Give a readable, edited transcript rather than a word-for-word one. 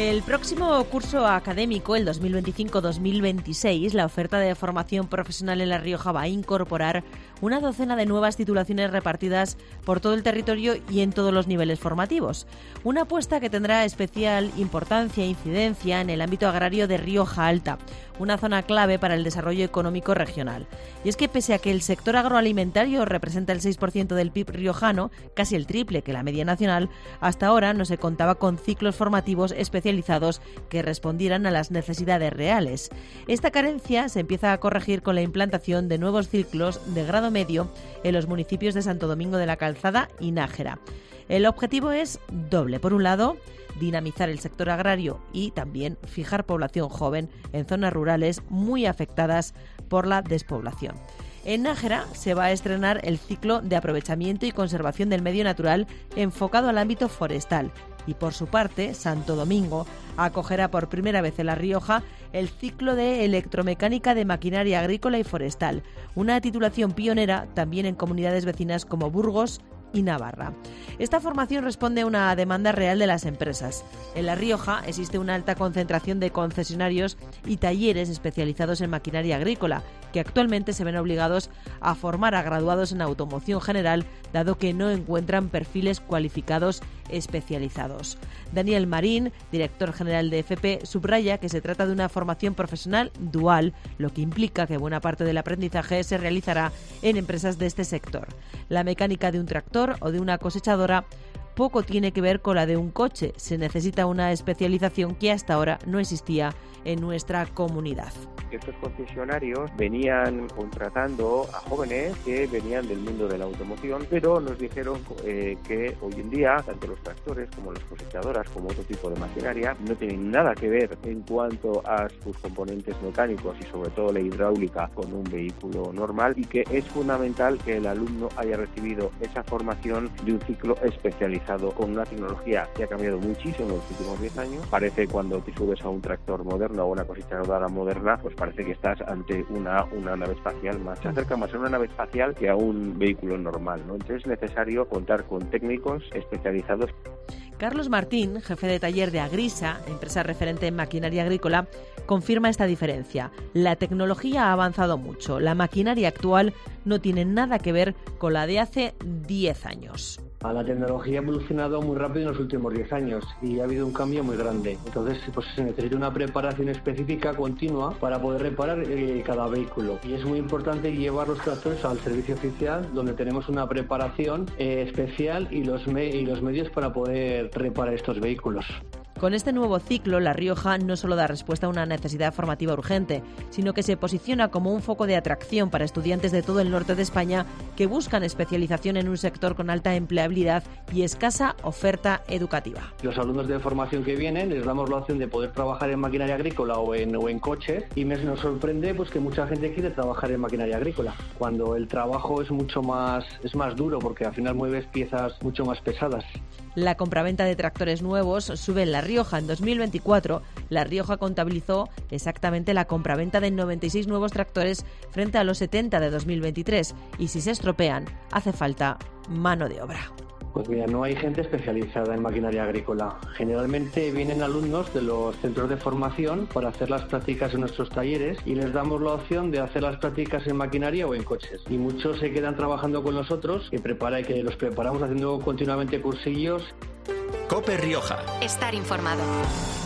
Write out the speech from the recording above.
El próximo curso académico, el 2025-2026, la oferta de formación profesional en La Rioja va a incorporar una docena de nuevas titulaciones repartidas por todo el territorio y en todos los niveles formativos. Una apuesta que tendrá especial importancia e incidencia en el ámbito agrario de Rioja Alta, una zona clave para el desarrollo económico regional. Y es que pese a que el sector agroalimentario representa el 6% del PIB riojano, casi el triple que la media nacional, hasta ahora no se contaba con ciclos formativos especializados que respondieran a las necesidades reales. Esta carencia se empieza a corregir con la implantación de nuevos ciclos de grado medio en los municipios de Santo Domingo de la Calzada y Nájera. El objetivo es doble. Por un lado, dinamizar el sector agrario y también fijar población joven en zonas rurales muy afectadas por la despoblación. En Nájera se va a estrenar el ciclo de aprovechamiento y conservación del medio natural enfocado al ámbito forestal. Y por su parte, Santo Domingo acogerá por primera vez en La Rioja el ciclo de electromecánica de maquinaria agrícola y forestal, una titulación pionera también en comunidades vecinas como Burgos y Navarra. Esta formación responde a una demanda real de las empresas. En La Rioja existe una alta concentración de concesionarios y talleres especializados en maquinaria agrícola, que actualmente se ven obligados a formar a graduados en automoción general, dado que no encuentran perfiles cualificados especializados. Daniel Marín, director general de FP, subraya que se trata de una formación profesional dual, lo que implica que buena parte del aprendizaje se realizará en empresas de este sector. La mecánica de un tractor o de una cosechadora poco tiene que ver con la de un coche. Se necesita una especialización que hasta ahora no existía en nuestra comunidad. Estos concesionarios venían contratando a jóvenes que venían del mundo de la automoción, pero nos dijeron que hoy en día tanto los tractores como las cosechadoras como otro tipo de maquinaria no tienen nada que ver en cuanto a sus componentes mecánicos y sobre todo la hidráulica con un vehículo normal, y que es fundamental que el alumno haya recibido esa formación de un ciclo especializado con una tecnología que ha cambiado muchísimo en los últimos 10 años. Parece cuando te subes a un tractor moderno o una cosechadora moderna, pues parece que estás ante una nave espacial más. Se acerca más a una nave espacial que a un vehículo normal, ¿no? Entonces es necesario contar con técnicos especializados. Carlos Martín, jefe de taller de Agrisa, empresa referente en maquinaria agrícola, confirma esta diferencia. La tecnología ha avanzado mucho. La maquinaria actual no tiene nada que ver con la de hace 10 años. La tecnología ha evolucionado muy rápido en los últimos 10 años y ha habido un cambio muy grande. Entonces, pues se necesita una preparación específica continua para poder reparar cada vehículo. Y es muy importante llevar los tractores al servicio oficial, donde tenemos una preparación especial y los medios para poder reparar estos vehículos. Con este nuevo ciclo, La Rioja no solo da respuesta a una necesidad formativa urgente, sino que se posiciona como un foco de atracción para estudiantes de todo el norte de España que buscan especialización en un sector con alta empleabilidad y escasa oferta educativa. Los alumnos de formación que vienen les damos la opción de poder trabajar en maquinaria agrícola o en coches, y nos sorprende pues que mucha gente quiere trabajar en maquinaria agrícola, cuando el trabajo es más duro, porque al final mueves piezas mucho más pesadas. La compraventa de tractores nuevos sube en La Rioja. En 2024, La Rioja contabilizó exactamente la compraventa de 96 nuevos tractores frente a los 70 de 2023. Y si se estropean, hace falta mano de obra. Pues mira, no hay gente especializada en maquinaria agrícola. Generalmente vienen alumnos de los centros de formación para hacer las prácticas en nuestros talleres y les damos la opción de hacer las prácticas en maquinaria o en coches. Y muchos se quedan trabajando con nosotros, que los preparamos haciendo continuamente cursillos. COPE Rioja. Estar informado.